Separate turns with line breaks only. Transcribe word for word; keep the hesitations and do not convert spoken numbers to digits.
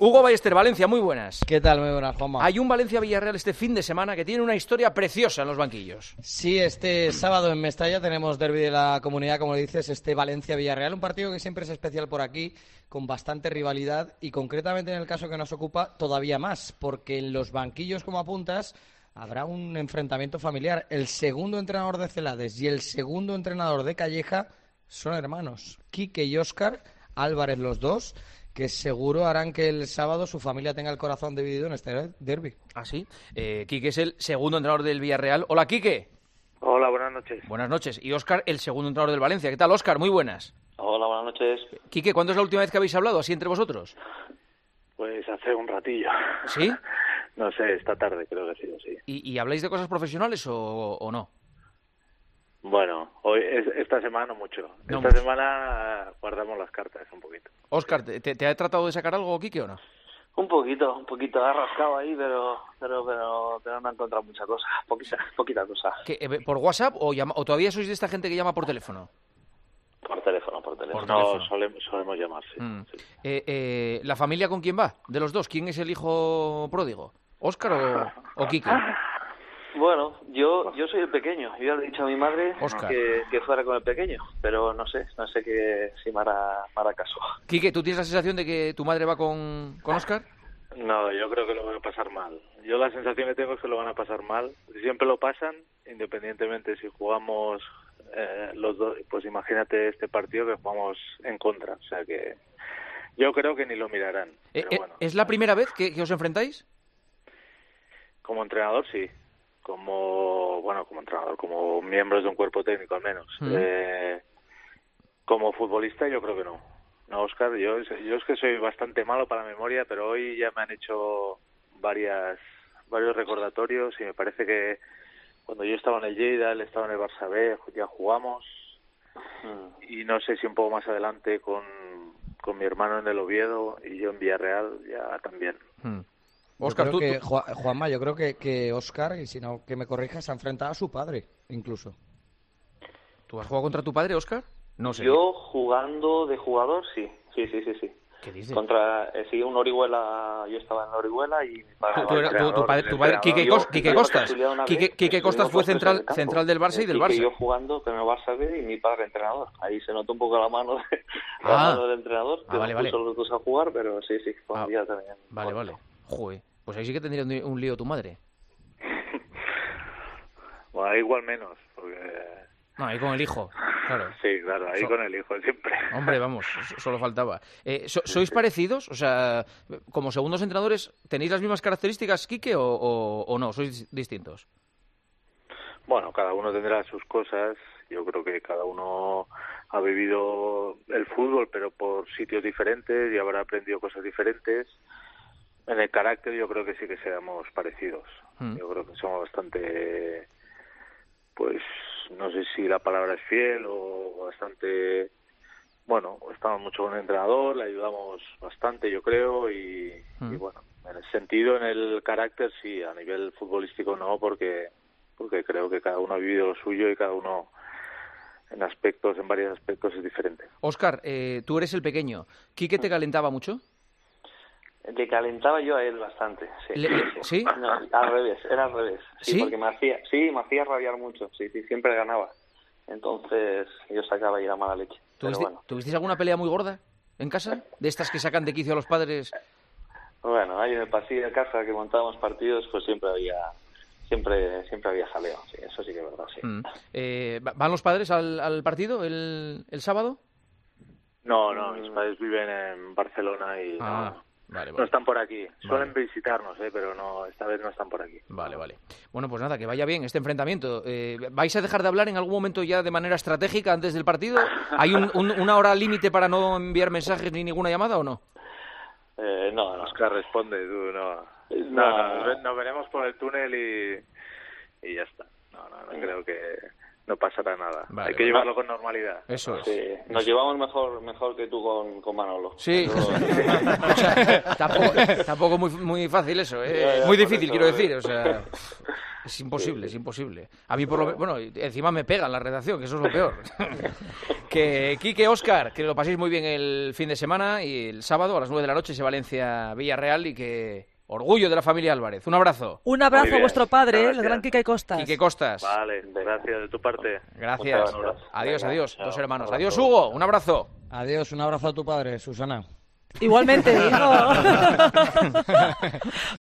Hugo Ballester, Valencia, muy buenas.
¿Qué tal? Muy buenas, Juanma.
Hay un Valencia-Villarreal este fin de semana que tiene una historia preciosa en los banquillos.
Sí, este sábado en Mestalla tenemos derbi de la comunidad, como dices, este Valencia-Villarreal, un partido que siempre es especial por aquí, con bastante rivalidad y concretamente en el caso que nos ocupa todavía más, porque en los banquillos, como apuntas, habrá un enfrentamiento familiar. El segundo entrenador de Celades y el segundo entrenador de Calleja son hermanos, Quique y Óscar Álvarez, los dos, que seguro harán que el sábado su familia tenga el corazón dividido en este derbi.
¿Ah, sí? Eh, Quique es el segundo entrenador del Villarreal. Hola, Quique.
Hola, buenas noches.
Buenas noches. Y Óscar, el segundo entrenador del Valencia. ¿Qué tal, Óscar? Muy buenas.
Hola, buenas noches.
Quique, ¿cuándo es la última vez que habéis hablado así entre vosotros?
Pues hace un ratillo.
¿Sí?
No sé, esta tarde creo que ha sido, sí.
¿Y, y habláis de cosas profesionales o, o no?
Bueno, hoy es, esta semana no mucho.
No
esta
mucho.
semana guardamos las cartas un poquito.
Óscar, ¿te, te ha tratado de sacar algo, Quique, o no?
Un poquito, un poquito. Ha rascado ahí, pero pero pero, pero no ha encontrado mucha cosa. Poquita, poquita cosa.
¿Qué, eh, ¿Por WhatsApp o, llama, o todavía sois de esta gente que llama por teléfono?
Por teléfono, por teléfono.
Por
No,
teléfono.
solemos, solemos llamar, sí.
Mm.
sí.
Eh, eh, ¿La familia con quién va? De los dos, ¿quién es el hijo pródigo? ¿Óscar o, o Quique?
Bueno, yo yo soy el pequeño. Yo ya le he dicho a mi madre
Óscar.
que, que fuera con el pequeño, pero no sé, no sé que si me hará, me hará caso.
Quique, ¿tú tienes la sensación de que tu madre va con, con Óscar?
No, yo creo que lo van a pasar mal. Yo la sensación que tengo es que lo van a pasar mal. Siempre lo pasan, independientemente si jugamos eh, los dos. Pues imagínate este partido que jugamos en contra. O sea que yo creo que ni lo mirarán.
Eh,
Pero
eh,
bueno,
¿Es la primera vez que, que os enfrentáis?
como entrenador sí. Como, bueno, como entrenador, como miembros de un cuerpo técnico al menos.
Mm.
Eh, como futbolista yo creo que no. No, Óscar, yo, yo es que soy bastante malo para la memoria, pero hoy ya me han hecho varias varios recordatorios y me parece que cuando yo estaba en el Lleida, él estaba en el Barça B, ya jugamos.
Mm.
Y no sé si un poco más adelante con, con mi hermano en el Oviedo y yo en Villarreal ya también.
Hmm.
Yo
Óscar,
creo
tú,
que,
tú-
Ju- Juanma, yo creo que, que Óscar, y si no que me corrijas, se ha enfrentado a su padre, incluso.
¿tú has jugado contra tu padre, Óscar? No sé.
Yo jugando de jugador, sí, sí, sí, sí, sí.
¿Qué dices?
Contra, eh, sí, un Orihuela, yo estaba en Orihuela y mi padre...
Tú- tú
era
era- tu- tu
entrenador,
padre-
el
tu padre-
entrenador.
Quique
Yo-
Cos- Quique
yo
Costas.
casualidad una
Quique-
vez,
Quique Costas
estuvimos
fue
los tres
central-
en el campo.
central del Barça y del
Quique
Barça.
y yo jugando con el Barça B y mi padre entrenador. Ahí se notó un poco la mano, de,
Ah.
la mano del entrenador, que
Ah, vale,
nos
vale.
puso los dos a jugar, pero sí, sí, fue un
Ah,
día también.
Vale,
Bueno.
vale. Joder, pues ahí sí que tendría un, un lío tu madre.
Bueno, ahí igual menos, porque...
No, ahí con el hijo, claro.
Sí, claro, ahí
So-
con el hijo siempre.
Hombre, vamos, so- solo faltaba. Eh, so- ¿Sois parecidos? O sea, como segundos entrenadores, ¿tenéis las mismas características, Quique, o, o, o no? ¿Sois distintos?
Bueno, cada uno tendrá sus cosas. Yo creo que cada uno ha vivido el fútbol, pero por sitios diferentes y habrá aprendido cosas diferentes. En el carácter yo creo que sí que seamos parecidos.
Mm.
Yo creo que somos bastante, pues, no sé si la palabra es fiel o bastante, bueno, estamos mucho con el entrenador, le ayudamos bastante, yo creo, y,
Mm.
y bueno, en el sentido, en el carácter sí, a nivel futbolístico no, porque porque creo que cada uno ha vivido lo suyo y cada uno en aspectos, en varios aspectos es diferente.
Óscar, eh, tú eres el pequeño. ¿Quique te calentaba mucho?
Le calentaba yo a él bastante, sí.
Le- le- ¿sí?
No, al revés, era al revés. Sí,
¿Sí?
porque me hacía, sí, me hacía rabiar mucho, sí, sí, siempre ganaba. Entonces yo sacaba ahí la mala leche. Pero
¿Tuviste-
bueno,
¿Tuvisteis alguna pelea muy gorda en casa? ¿De estas que sacan de quicio a los padres?
bueno, ahí en el pasillo de casa que montábamos partidos, pues siempre había, siempre, siempre había jaleo, sí, eso sí que es verdad, sí.
Mm. Eh, ¿va- ¿Van los padres al, al partido el, el sábado?
No, no, mis padres viven en Barcelona y
Ah,
no,
vale,
no
vale.
están por aquí. Suelen
Vale.
visitarnos, ¿eh? Pero no, esta vez no están por aquí.
Vale, vale. Bueno, pues nada, que vaya bien este enfrentamiento. Eh, ¿Vais a dejar de hablar en algún momento ya de manera estratégica antes del partido? ¿Hay un- un- una hora límite para no enviar mensajes ni ninguna llamada o no?
Eh, no, no.
Oscar responde, tú no.
No,
No, no,
no.
nos, nos veremos por el túnel y, y ya está. No, no, no creo que no pasará nada.
Vale,
Hay que
vale.
llevarlo con normalidad.
Eso es.
Sí, nos llevamos mejor mejor que tú con, con Manolo.
Sí,
Pero-
o sea, tampoco, tampoco muy, muy fácil eso, ¿eh?
Ya, ya,
Muy
por
difícil,
eso,
quiero
eh.
decir, o sea... Es imposible, es imposible. A mí, por lo bueno, encima me pegan la redacción, que eso es lo peor. Que Quique, Óscar, que lo paséis muy bien el fin de semana y el sábado a las nueve de la noche se Valencia-Villarreal y que orgullo de la familia Álvarez. Un abrazo.
Un abrazo
Muy
a
bien.
vuestro padre,
Gracias.
el gran Quique Costas.
Quique Costas.
Vale, gracias de tu parte.
Gracias.
Muchas gracias.
Adiós,
Venga,
adiós,
chao.
dos hermanos.
Un
Adiós,
abrazo.
Hugo. Un abrazo.
Adiós, un abrazo a tu padre, Susana.
Igualmente, hijo.